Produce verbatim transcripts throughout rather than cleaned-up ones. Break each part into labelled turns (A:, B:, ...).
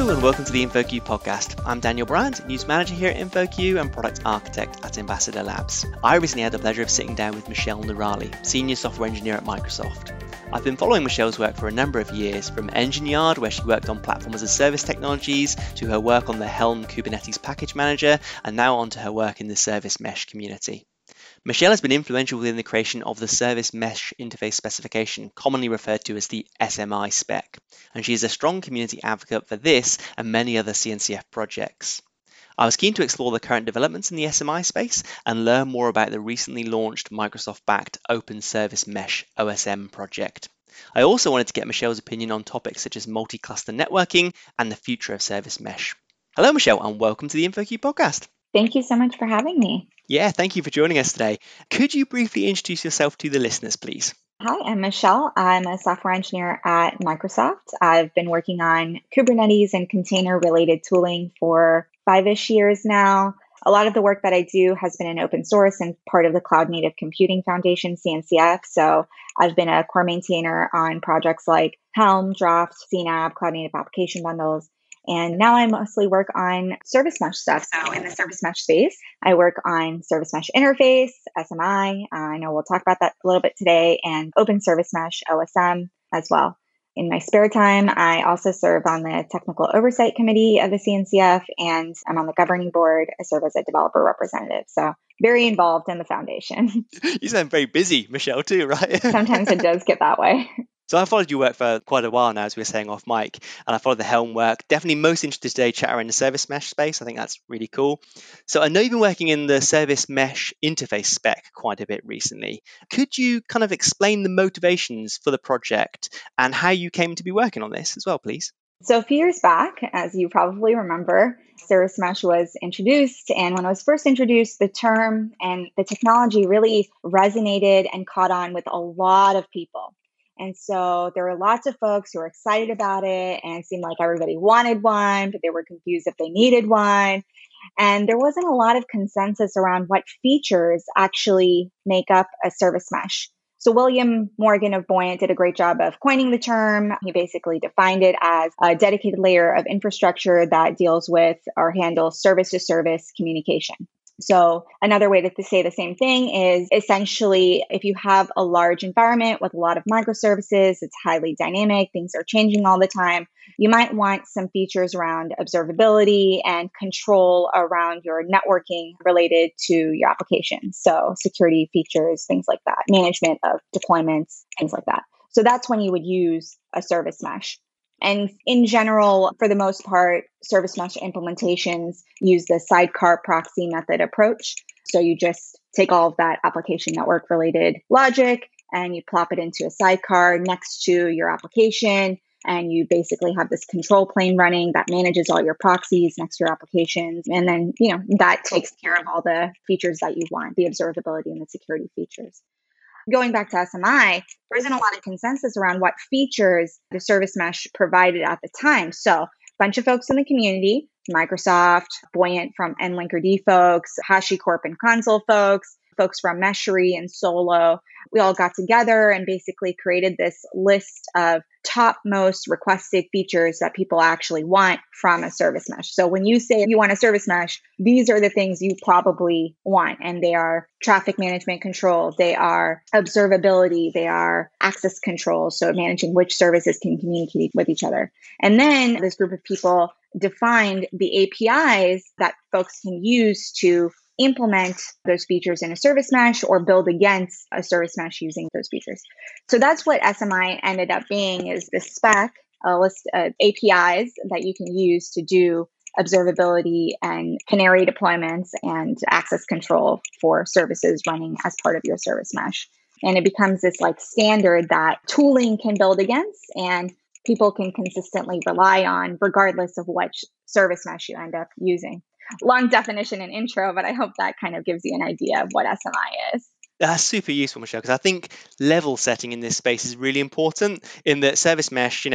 A: Hello and welcome to the InfoQ podcast. I'm Daniel Bryant, News Manager here at InfoQ and Product Architect at Ambassador Labs. I recently had the pleasure of sitting down with Michelle Nurali, Senior Software Engineer at Microsoft. I've been following Michelle's work for a number of years, from Engine Yard, where she worked on platform as a service technologies, to her work on the Helm Kubernetes package manager, and now on to her work in the service mesh community. Michelle has been influential within the creation of the Service Mesh Interface Specification, commonly referred to as the S M I spec, and she is a strong community advocate for this and many other C N C F projects. I was keen to explore the current developments in the S M I space and learn more about the recently launched Microsoft-backed Open Service Mesh O S M project. I also wanted to get Michelle's opinion on topics such as multi-cluster networking and the future of service mesh. Hello, Michelle, and welcome to the InfoQ podcast.
B: Thank you so much for having me.
A: Yeah, thank you for joining us today. Could you briefly introduce yourself to the listeners, please?
B: Hi, I'm Michelle. I'm a software engineer at Microsoft. I've been working on Kubernetes and container-related tooling for five-ish years now. A lot of the work that I do has been in open source and part of the Cloud Native Computing Foundation, C N C F. So I've been a core maintainer on projects like Helm, Draft, C NAB, Cloud Native Application Bundles. And now I mostly work on service mesh stuff. So in the service mesh space, I work on service mesh interface, S M I. Uh, I know we'll talk about that a little bit today, and open service mesh, O S M as well. In my spare time, I also serve on the technical oversight committee of the C N C F, and I'm on the governing board. I serve as a developer representative. So very involved in the foundation.
A: You sound very busy, Michelle, too, right?
B: Sometimes it does get that way.
A: So I followed your work for quite a while now, as we were saying off mic, and I followed the Helm work. Definitely most interested today chat around the service mesh space. I think that's really cool. So I know you've been working in the service mesh interface spec quite a bit recently. Could you kind of explain the motivations for the project and how you came to be working on this as well, please?
B: So a few years back, as you probably remember, service mesh was introduced. And when it was first introduced, the term and the technology really resonated and caught on with a lot of people. And so there were lots of folks who were excited about it, and it seemed like everybody wanted one, but they were confused if they needed one. And there wasn't a lot of consensus around what features actually make up a service mesh. So William Morgan of Buoyant did a great job of coining the term. He basically defined it as a dedicated layer of infrastructure that deals with or handles service-to-service communication. So another way to, to say the same thing is essentially if you have a large environment with a lot of microservices, it's highly dynamic, things are changing all the time, you might want some features around observability and control around your networking related to your applications. So security features, things like that, management of deployments, things like that. So that's when you would use a service mesh. And in general, for the most part, service mesh implementations use the sidecar proxy method approach. So you just take all of that application network related logic and you plop it into a sidecar next to your application. And you basically have this control plane running that manages all your proxies next to your applications. And then, you know, that takes care of all the features that you want, the observability and the security features. Going back to S M I, there isn't a lot of consensus around what features the service mesh provided at the time. So a bunch of folks in the community, Microsoft, Buoyant from and Linkerd folks, HashiCorp and Consul folks, folks from Meshery and Solo, we all got together and basically created this list of top most requested features that people actually want from a service mesh. So when you say you want a service mesh, these are the things you probably want. And they are traffic management control, they are observability, they are access control, so managing which services can communicate with each other. And then this group of people defined the A P Is that folks can use to implement those features in a service mesh or build against a service mesh using those features. So that's what S M I ended up being, is the spec, a list of A P Is that you can use to do observability and canary deployments and access control for services running as part of your service mesh. And it becomes this like standard that tooling can build against and people can consistently rely on regardless of which service mesh you end up using. Long definition and intro, but I hope that kind of gives you an idea of what S M I is.
A: That's super useful, Michelle, because I think level setting in this space is really important in that service mesh, you know,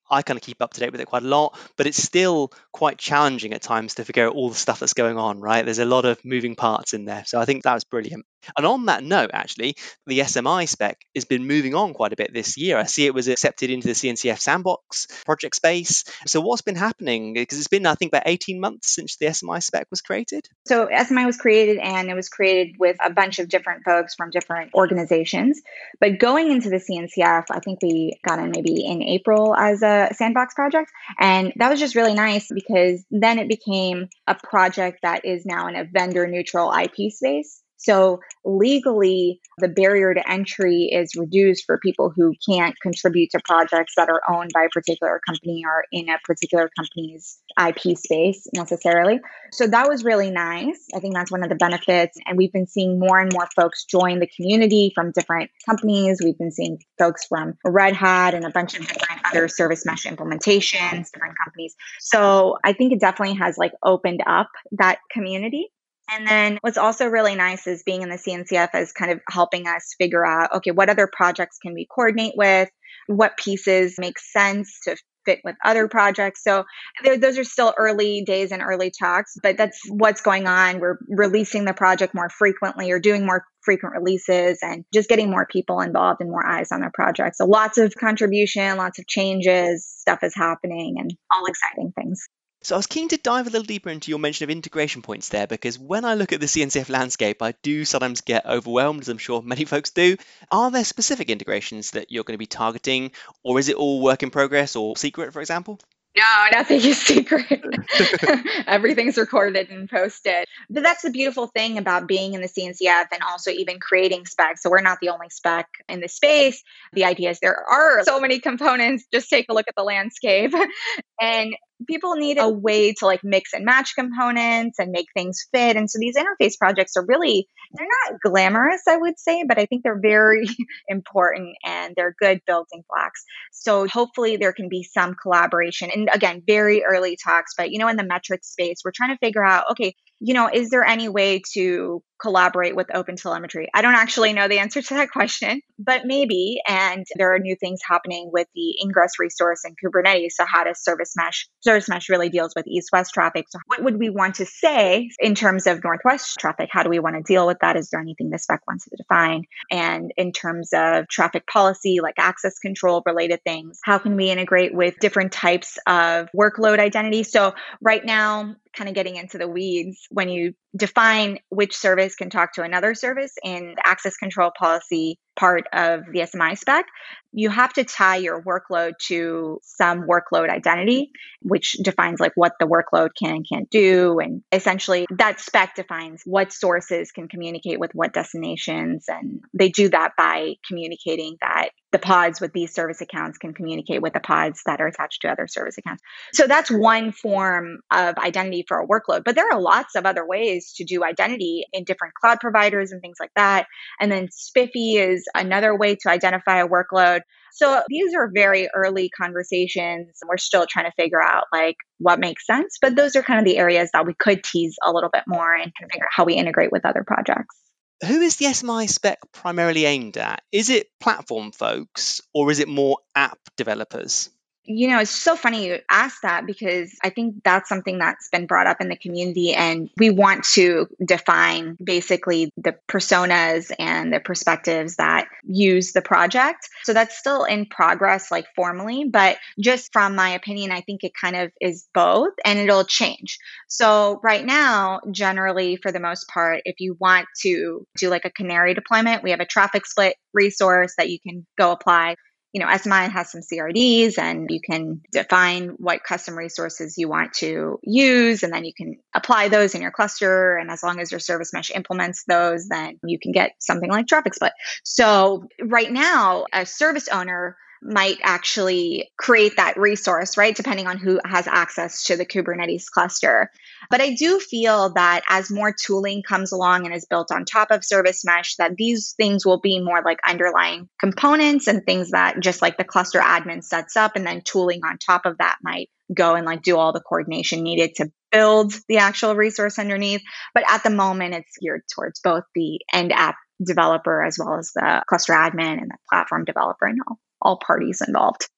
A: I kind of keep up to date with it quite a lot, but it's still quite challenging at times to figure out all the stuff that's going on, right? There's a lot of moving parts in there. So I think that was brilliant. And on that note, actually, the S M I spec has been moving on quite a bit this year. I see it was accepted into the C N C F sandbox project space. So what's been happening? Because it's been, I think, about eighteen months since the S M I spec was created.
B: So S M I was created, and it was created with a bunch of different folks from different organizations. But going into the C N C F, I think we got in maybe in April as a sandbox project. And that was just really nice because then it became a project that is now in a vendor neutral I P space. So legally, the barrier to entry is reduced for people who can't contribute to projects that are owned by a particular company or in a particular company's I P space necessarily. So that was really nice. I think that's one of the benefits. And we've been seeing more and more folks join the community from different companies. We've been seeing folks from Red Hat and a bunch of different other service mesh implementations, different companies. So I think it definitely has like opened up that community. And then what's also really nice is being in the C N C F is kind of helping us figure out, okay, what other projects can we coordinate with? What pieces make sense to fit with other projects? So those are still early days and early talks, but that's what's going on. We're releasing the project more frequently or doing more frequent releases and just getting more people involved and more eyes on the project. So lots of contribution, lots of changes, stuff is happening, and all exciting things.
A: So I was keen to dive a little deeper into your mention of integration points there, because when I look at the C N C F landscape, I do sometimes get overwhelmed, as I'm sure many folks do. Are there specific integrations that you're going to be targeting, or is it all work in progress or secret, for example?
B: No, nothing is secret. Everything's recorded and posted. But that's the beautiful thing about being in the C N C F and also even creating specs. So we're not the only spec in the space. The idea is there are so many components. Just take a look at the landscape. And people need a way to like mix and match components and make things fit. And so these interface projects are really, they're not glamorous, I would say, but I think they're very important and they're good building blocks. So hopefully there can be some collaboration. And again, very early talks, but you know, in the metrics space, we're trying to figure out, okay, you know, is there any way to collaborate with OpenTelemetry? I don't actually know the answer to that question, but maybe. And there are new things happening with the ingress resource in Kubernetes. So how does Service Mesh? Service Mesh really deals with east-west traffic. So what would we want to say in terms of northwest traffic? How do we want to deal with that? Is there anything the spec wants to define? And in terms of traffic policy, like access control related things, how can we integrate with different types of workload identity? So right now, kind of getting into the weeds, when you define which service can talk to another service in the access control policy part of the S M I spec, you have to tie your workload to some workload identity, which defines like what the workload can and can't do. And essentially that spec defines what sources can communicate with what destinations. And they do that by communicating that the pods with these service accounts can communicate with the pods that are attached to other service accounts. So that's one form of identity for a workload. But there are lots of other ways to do identity in different cloud providers and things like that. And then Spiffy is another way to identify a workload. So these are very early conversations. We're still trying to figure out like what makes sense. But those are kind of the areas that we could tease a little bit more and kind of figure out how we integrate with other projects.
A: Who is the S M I spec primarily aimed at? Is it platform folks or is it more app developers?
B: You know, it's so funny you ask that because I think that's something that's been brought up in the community, and we want to define basically the personas and the perspectives that use the project. So that's still in progress, like formally, but just from my opinion, I think it kind of is both and it'll change. So right now, generally, for the most part, if you want to do like a canary deployment, we have a traffic split resource that you can go apply. You know, S M I has some C R Ds and you can define what custom resources you want to use, and then you can apply those in your cluster. And as long as your service mesh implements those, then you can get something like traffic split. So right now, a service owner might actually create that resource, right? Depending on who has access to the Kubernetes cluster. But I do feel that as more tooling comes along and is built on top of Service Mesh, that these things will be more like underlying components and things that just like the cluster admin sets up, and then tooling on top of that might go and like do all the coordination needed to build the actual resource underneath. But at the moment, it's geared towards both the end app developer as well as the cluster admin and the platform developer and all, all parties involved.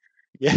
A: Yeah,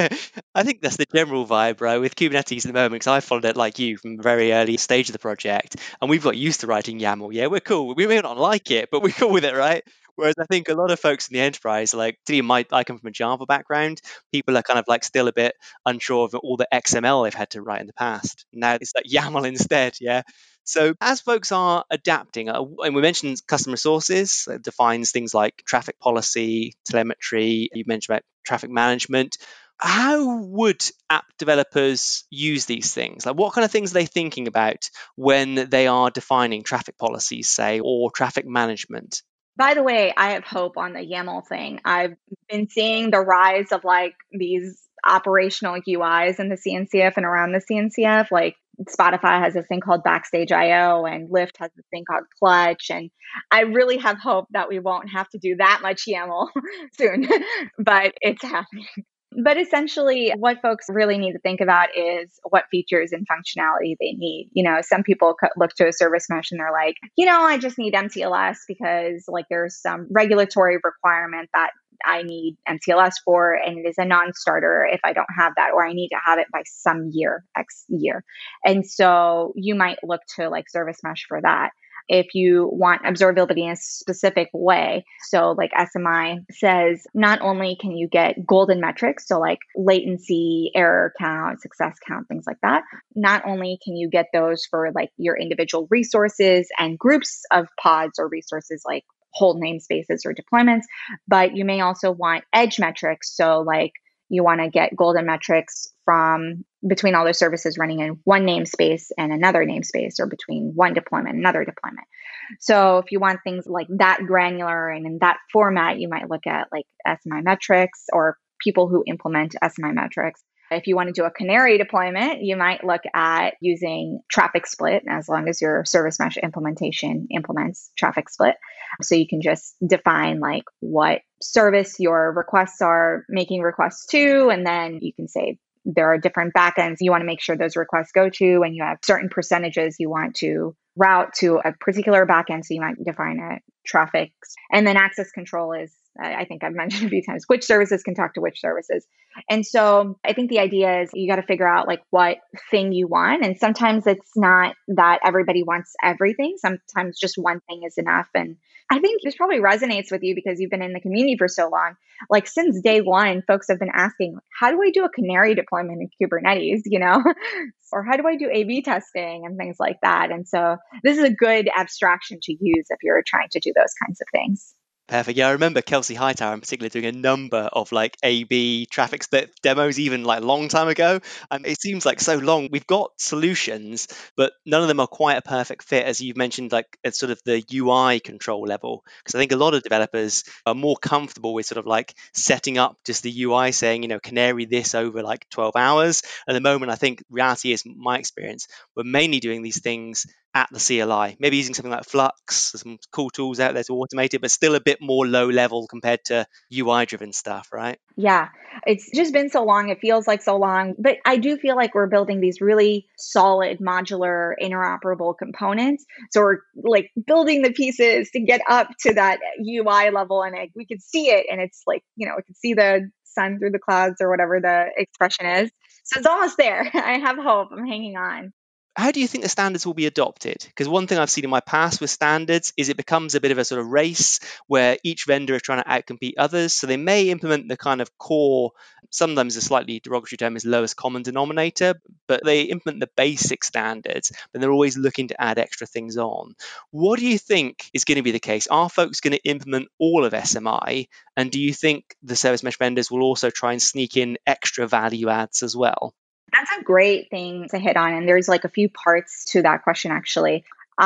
A: I think that's the general vibe, right, with Kubernetes at the moment, because I followed it like you from a very early stage of the project, and we've got used to writing YAML. Yeah, we're cool. We may not like it, but we're cool with it, right? Whereas I think a lot of folks in the enterprise, like, particularly my, I come from a Java background, people are kind of like still a bit unsure of all the X M L they've had to write in the past. Now it's like YAML instead, yeah. So as folks are adapting, uh, and we mentioned customer sources, it defines things like traffic policy, telemetry, you mentioned about traffic management. How would app developers use these things? Like, what kind of things are they thinking about when they are defining traffic policies, say, or traffic management?
B: By the way, I have hope on the YAML thing. I've been seeing the rise of like these operational U Is in the C N C F and around the C N C F. Like Spotify has this thing called Backstage I O and Lyft has this thing called Clutch. And I really have hope that we won't have to do that much YAML soon, but it's happening. But essentially, what folks really need to think about is what features and functionality they need. You know, some people co- look to a service mesh and they're like, you know, I just need M T L S because like there's some regulatory requirement that I need M T L S for, and it is a non-starter if I don't have that, or I need to have it by some year, X year. And so you might look to like service mesh for that. If you want observability in a specific way. So like S M I says, not only can you get golden metrics, so like latency, error count, success count, things like that. Not only can you get those for like your individual resources and groups of pods or resources like whole namespaces or deployments, but you may also want edge metrics. So like you want to get golden metrics from between all the services running in one namespace and another namespace, or between one deployment and another deployment. So if you want things like that granular and in that format, you might look at like S M I metrics or people who implement S M I metrics. If you want to do a canary deployment, you might look at using traffic split, as long as your service mesh implementation implements traffic split. So you can just define like what service your requests are making requests to, and then you can say there are different backends you want to make sure those requests go to, and you have certain percentages you want to route to a particular backend. So you might define a traffic. And then access control is, I think I've mentioned a few times, which services can talk to which services. And so I think the idea is you got to figure out like what thing you want. And sometimes it's not that everybody wants everything. Sometimes just one thing is enough. And I think this probably resonates with you because you've been in the community for so long. Like since day one, folks have been asking, how do I do a canary deployment in Kubernetes, you know? Or how do I do A B testing and things like that? And so this is a good abstraction to use if you're trying to do those kinds of things.
A: Perfect. Yeah, I remember Kelsey Hightower in particular doing a number of like A B traffic split demos, even like a long time ago. And it seems like so long. We've got solutions, but none of them are quite a perfect fit, as you've mentioned, like at sort of the U I control level. Because I think a lot of developers are more comfortable with sort of like setting up just the U I, saying, you know, canary this over like twelve hours. At the moment, I think reality is, my experience, we're mainly doing these things at the C L I, maybe using something like Flux. There's some cool tools out there to automate it, but still a bit more low level compared to U I driven stuff, right?
B: Yeah, it's just been so long. It feels like so long, but I do feel like we're building these really solid, modular, interoperable components. So we're like building the pieces to get up to that U I level, and it, we could see it, and it's like, you know, we could see the sun through the clouds or whatever the expression is. So it's almost there. I have hope. I'm hanging on.
A: How do you think the standards will be adopted? Because one thing I've seen in my past with standards is it becomes a bit of a sort of race where each vendor is trying to outcompete others. So they may implement the kind of core, sometimes a slightly derogatory term is lowest common denominator, but they implement the basic standards, but they're always looking to add extra things on. What do you think is going to be the case? Are folks going to implement all of S M I? And do you think the service mesh vendors will also try and sneak in extra value adds as well?
B: That's a great thing to hit on. And there's like a few parts to that question, actually.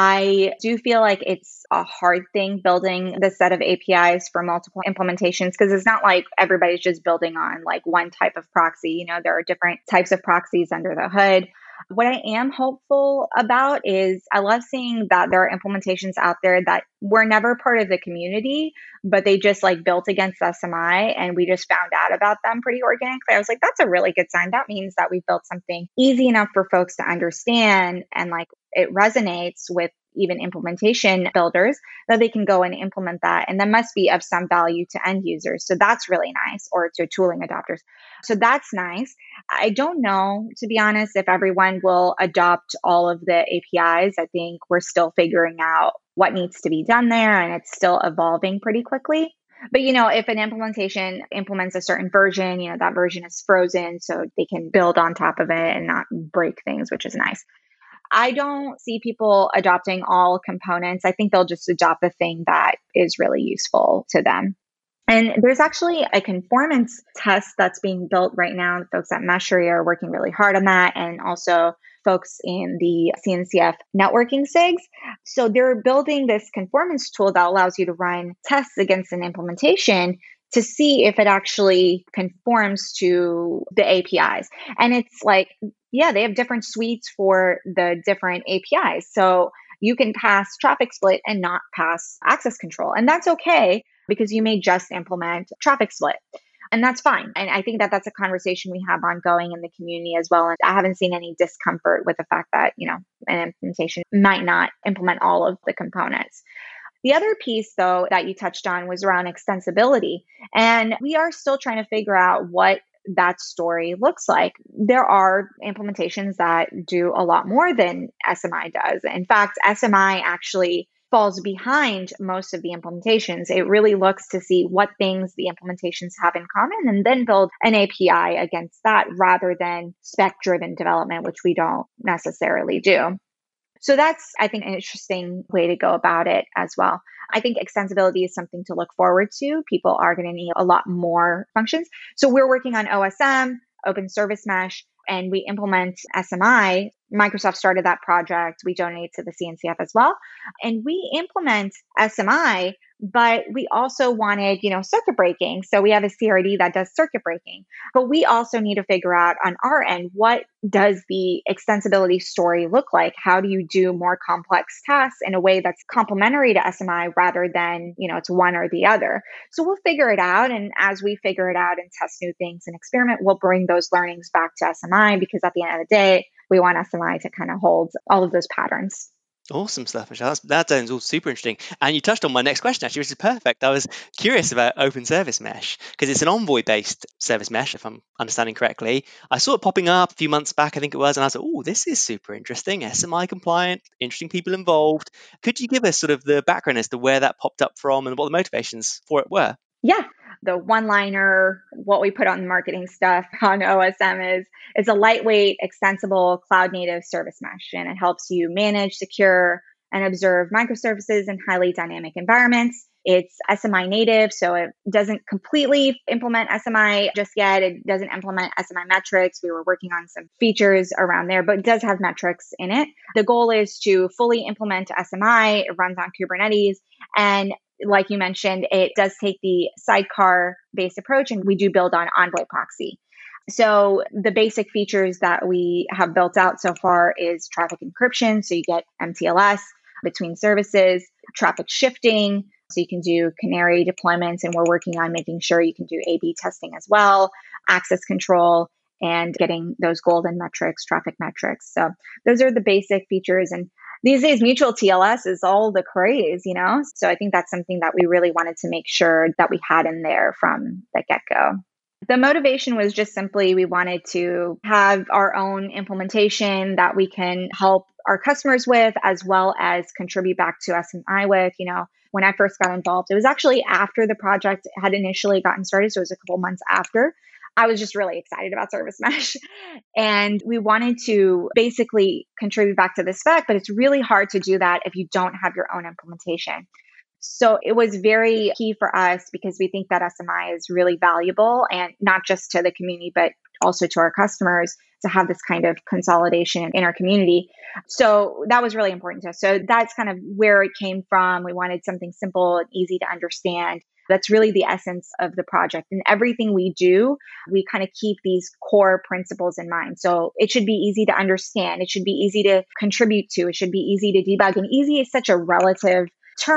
B: I do feel like it's a hard thing building the set of A P Is for multiple implementations, because it's not like everybody's just building on like one type of proxy. You know, there are different types of proxies under the hood. What I am hopeful about is I love seeing that there are implementations out there that were never part of the community, but they just like built against S M I and we just found out about them pretty organically. I was like, that's a really good sign. That means that we built something easy enough for folks to understand and like it resonates with even implementation builders, that they can go and implement that. And that must be of some value to end users. So that's really nice, or to tooling adopters. So that's nice. I don't know, to be honest, if everyone will adopt all of the A P Is. I think we're still figuring out what needs to be done there, and it's still evolving pretty quickly. But, you know, if an implementation implements a certain version, you know, that version is frozen so they can build on top of it and not break things, which is nice. I don't see people adopting all components. I think they'll just adopt the thing that is really useful to them. And there's actually a conformance test that's being built right now. The folks at Meshery are working really hard on that, and also folks in the C N C F networking S I Gs. So they're building this conformance tool that allows you to run tests against an implementation to see if it actually conforms to the A P Is. And it's like, yeah, they have different suites for the different A P Is. So you can pass traffic split and not pass access control. And that's okay, because you may just implement traffic split. And that's fine. And I think that that's a conversation we have ongoing in the community as well. And I haven't seen any discomfort with the fact that, you know, an implementation might not implement all of the components. The other piece, though, that you touched on was around extensibility. And we are still trying to figure out what that story looks like. There are implementations that do a lot more than S M I does. In fact, S M I actually falls behind most of the implementations. It really looks to see what things the implementations have in common and then build an A P I against that, rather than spec-driven development, which we don't necessarily do. So that's, I think, an interesting way to go about it as well. I think extensibility is something to look forward to. People are going to need a lot more functions. So we're working on O S M, Open Service Mesh, and we implement S M I. Microsoft started that project. We donate to the C N C F as well. And we implement S M I, but we also wanted, you know, circuit breaking. So we have a C R D that does circuit breaking. But we also need to figure out on our end, what does the extensibility story look like? How do you do more complex tasks in a way that's complementary to S M I rather than, you know, it's one or the other? So we'll figure it out. And as we figure it out and test new things and experiment, we'll bring those learnings back to S M I, because at the end of the day, we want S M I to kind of hold all of those patterns.
A: Awesome stuff, Michelle. That's, that sounds all super interesting. And you touched on my next question, actually, which is perfect. I was curious about Open Service Mesh, because it's an Envoy-based service mesh, if I'm understanding correctly. I saw it popping up a few months back, I think it was, and I was like, oh, this is super interesting. S M I compliant, interesting people involved. Could you give us sort of the background as to where that popped up from and what the motivations for it were?
B: Yeah. The one-liner, what we put on the marketing stuff on O S M is, it's a lightweight, extensible, cloud-native service mesh, and it helps you manage, secure, and observe microservices in highly dynamic environments. It's S M I native, so it doesn't completely implement S M I just yet. It doesn't implement S M I metrics. We were working on some features around there, but it does have metrics in it. The goal is to fully implement S M I. It runs on Kubernetes, and like you mentioned, it does take the sidecar-based approach, and we do build on Envoy proxy. So the basic features that we have built out so far is traffic encryption. So you get M T L S between services, traffic shifting. So you can do canary deployments, and we're working on making sure you can do A B testing as well, access control, and getting those golden metrics, traffic metrics. So those are the basic features. And these days, mutual T L S is all the craze, you know? So I think that's something that we really wanted to make sure that we had in there from the get-go. The motivation was just simply we wanted to have our own implementation that we can help our customers with, as well as contribute back to S M I with. You know, when I first got involved, it was actually after the project had initially gotten started. So it was a couple months after. I was just really excited about Service Mesh, and we wanted to basically contribute back to the spec, but it's really hard to do that if you don't have your own implementation. So it was very key for us, because we think that S M I is really valuable, and not just to the community, but also to our customers, to have this kind of consolidation in our community. So that was really important to us. So that's kind of where it came from. We wanted something simple and easy to understand. That's really the essence of the project. And everything we do, we kind of keep these core principles in mind. So it should be easy to understand. It should be easy to contribute to. It should be easy to debug. And easy is such a relative term,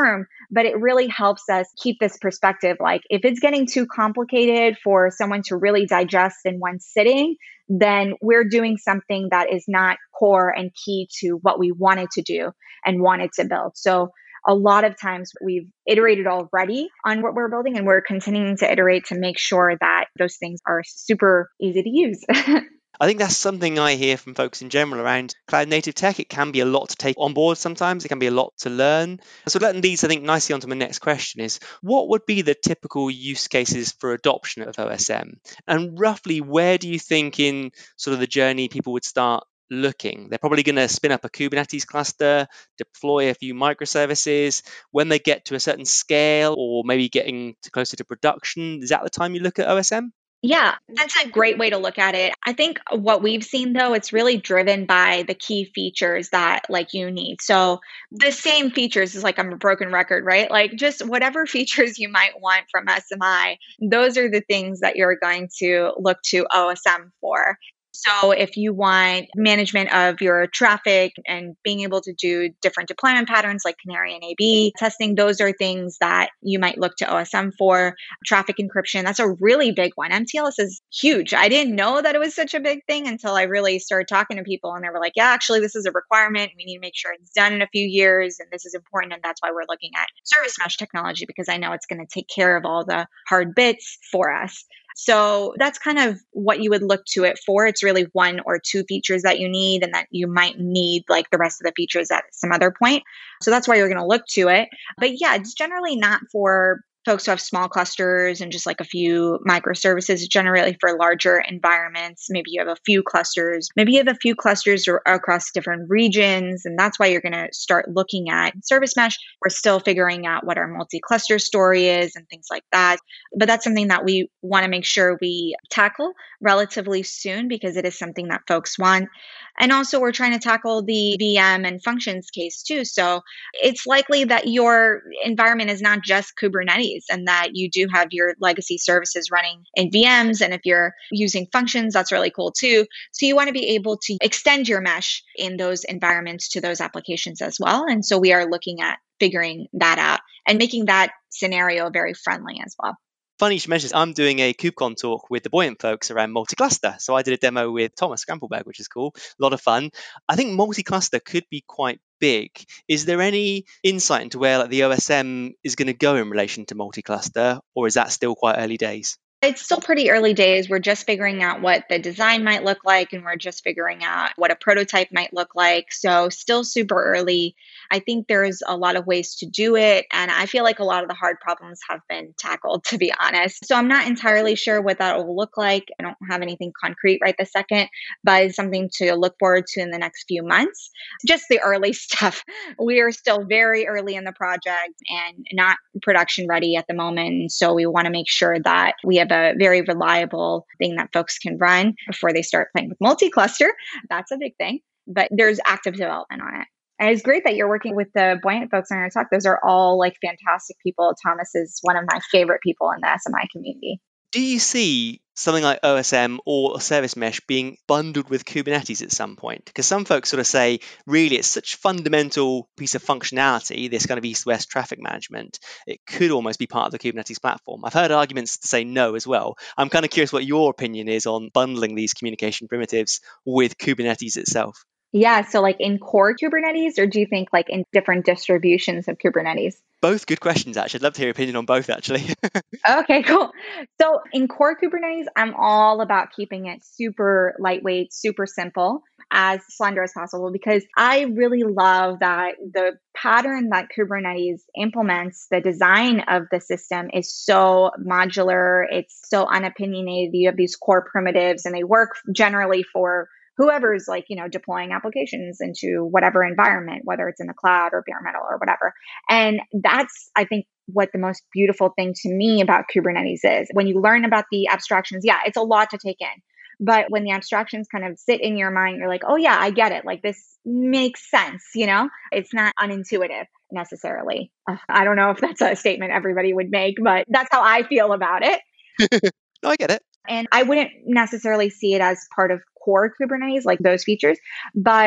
B: but it really helps us keep this perspective. Like if it's getting too complicated for someone to really digest in one sitting, then we're doing something that is not core and key to what we wanted to do and wanted to build. So a lot of times we've iterated already on what we're building, and we're continuing to iterate to make sure that those things are super easy to use.
A: I think that's something I hear from folks in general around cloud native tech. It can be a lot to take on board sometimes. It can be a lot to learn. So that leads, I think, nicely onto my next question is, what would be the typical use cases for adoption of O S M? And roughly, where do you think in sort of the journey people would start looking? They're probably going to spin up a Kubernetes cluster, deploy a few microservices. When they get to a certain scale or maybe getting to closer to production, is that the time you look at O S M?
B: Yeah, that's a great way to look at it. I think what we've seen though, it's really driven by the key features that like you need. So the same features is like I'm a broken record, right? Like just whatever features you might want from S M I, those are the things that you're going to look to O S M for. So if you want management of your traffic and being able to do different deployment patterns like canary and A B testing, those are things that you might look to O S M for. Traffic encryption, that's a really big one. M T L S is huge. I didn't know that it was such a big thing until I really started talking to people and they were like, yeah, actually, this is a requirement. We need to make sure it's done in a few years. And this is important. And that's why we're looking at service mesh technology, because I know it's going to take care of all the hard bits for us. So that's kind of what you would look to it for. It's really one or two features that you need, and that you might need like the rest of the features at some other point. So that's why you're going to look to it. But yeah, it's generally not for folks who have small clusters and just like a few microservices, generally for larger environments. Maybe you have a few clusters, maybe you have a few clusters or across different regions. And that's why you're going to start looking at service mesh. We're still figuring out what our multi-cluster story is and things like that. But that's something that we want to make sure we tackle relatively soon, because it is something that folks want. And also we're trying to tackle the V M and functions case too. So it's likely that your environment is not just Kubernetes, and that you do have your legacy services running in V Ms. And if you're using functions, that's really cool too. So you want to be able to extend your mesh in those environments to those applications as well. And so we are looking at figuring that out and making that scenario very friendly as well.
A: Funny you should mention this. I'm doing a KubeCon talk with the Buoyant folks around multi-cluster. So I did a demo with Thomas Scrampleberg, which is cool. A lot of fun. I think multi-cluster could be quite big. Is there any insight into where like the O S M is going to go in relation to multi-cluster, or is that still quite early days?
B: It's still pretty early days. We're just figuring out what the design might look like, and we're just figuring out what a prototype might look like. So still super early. I think there's a lot of ways to do it. And I feel like a lot of the hard problems have been tackled, to be honest. So I'm not entirely sure what that will look like. I don't have anything concrete right this second, but it's something to look forward to in the next few months. Just the early stuff. We are still very early in the project and not production ready at the moment. So we want to make sure that we have a very reliable thing that folks can run before they start playing with multi-cluster. That's a big thing, but there's active development on it. And it's great that you're working with the Buoyant folks on your talk. Those are all like fantastic people. Thomas is one of my favorite people in the S M I community.
A: Do you see something like O S M or Service Mesh being bundled with Kubernetes at some point? Because some folks sort of say, really, it's such a fundamental piece of functionality, this kind of east-west traffic management, it could almost be part of the Kubernetes platform. I've heard arguments to say no as well. I'm kind of curious what your opinion is on bundling these communication primitives with Kubernetes itself.
B: Yeah, so like in core Kubernetes, or do you think like in different distributions of Kubernetes?
A: Both good questions, actually. I'd love to hear your opinion on both, actually.
B: Okay, cool. So in core Kubernetes, I'm all about keeping it super lightweight, super simple, as slender as possible, because I really love that the pattern that Kubernetes implements, the design of the system is so modular. It's so unopinionated. You have these core primitives and they work generally for whoever's like, you know, deploying applications into whatever environment, whether it's in the cloud or bare metal or whatever. And that's, I think, what the most beautiful thing to me about Kubernetes is. When you learn about the abstractions, yeah, it's a lot to take in. But when the abstractions kind of sit in your mind, you're like, oh yeah, I get it. Like this makes sense, you know? It's not unintuitive necessarily. I don't know if that's a statement everybody would make, but that's how I feel about it.
A: No, I get it.
B: And I wouldn't necessarily see it as part of core Kubernetes, like those features. But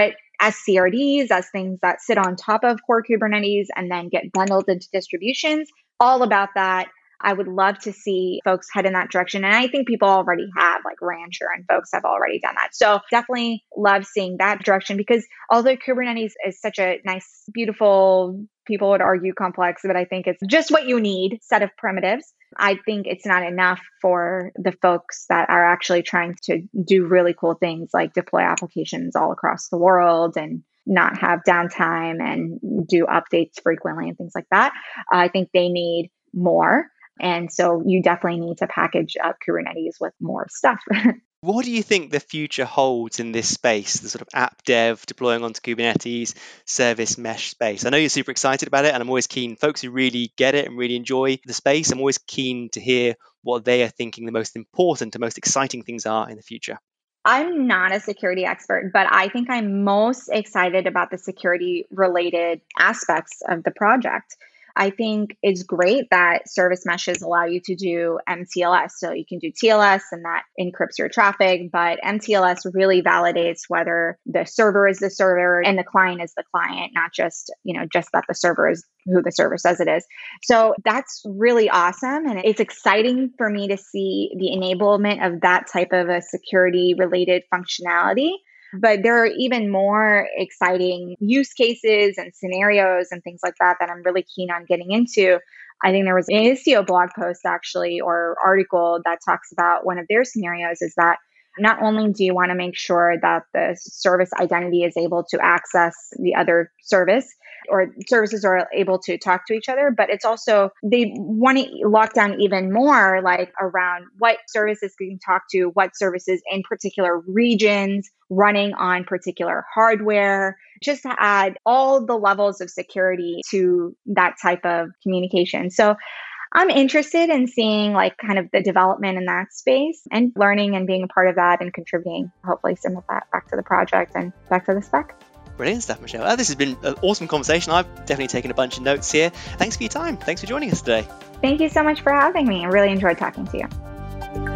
B: as C R Ds, as things that sit on top of core Kubernetes and then get bundled into distributions. All about that. I would love to see folks head in that direction. And I think people already have, like Rancher and folks have already done that. So definitely love seeing that direction, because although Kubernetes is such a nice, beautiful, people would argue complex, but I think it's just what you need set of primitives. I think it's not enough for the folks that are actually trying to do really cool things like deploy applications all across the world and not have downtime and do updates frequently and things like that. I think they need more. And so you definitely need to package up Kubernetes with more stuff.
A: What do you think the future holds in this space, the sort of app dev deploying onto Kubernetes, service mesh space? I know you're super excited about it, and I'm always keen, folks who really get it and really enjoy the space, I'm always keen to hear what they are thinking the most important, the most exciting things are in the future.
B: I'm not a security expert, but I think I'm most excited about the security related aspects of the project. I think it's great that service meshes allow you to do M T L S. So you can do T L S and that encrypts your traffic, but M T L S really validates whether the server is the server and the client is the client, not just, you know, just that the server is who the server says it is. So that's really awesome. And it's exciting for me to see the enablement of that type of a security related functionality. But there are even more exciting use cases and scenarios and things like that that I'm really keen on getting into. I think there was an Istio blog post actually, or article that talks about one of their scenarios is that not only do you want to make sure that the service identity is able to access the other service, or services are able to talk to each other, but it's also, they want to lock down even more like around what services can talk to what services in particular regions, running on particular hardware, just to add all the levels of security to that type of communication. So I'm interested in seeing like kind of the development in that space and learning and being a part of that and contributing, hopefully some of that back to the project and back to the spec.
A: Brilliant stuff, Michelle. Oh, this has been an awesome conversation. I've definitely taken a bunch of notes here. Thanks for your time. Thanks for joining us today.
B: Thank you so much for having me. I really enjoyed talking to you.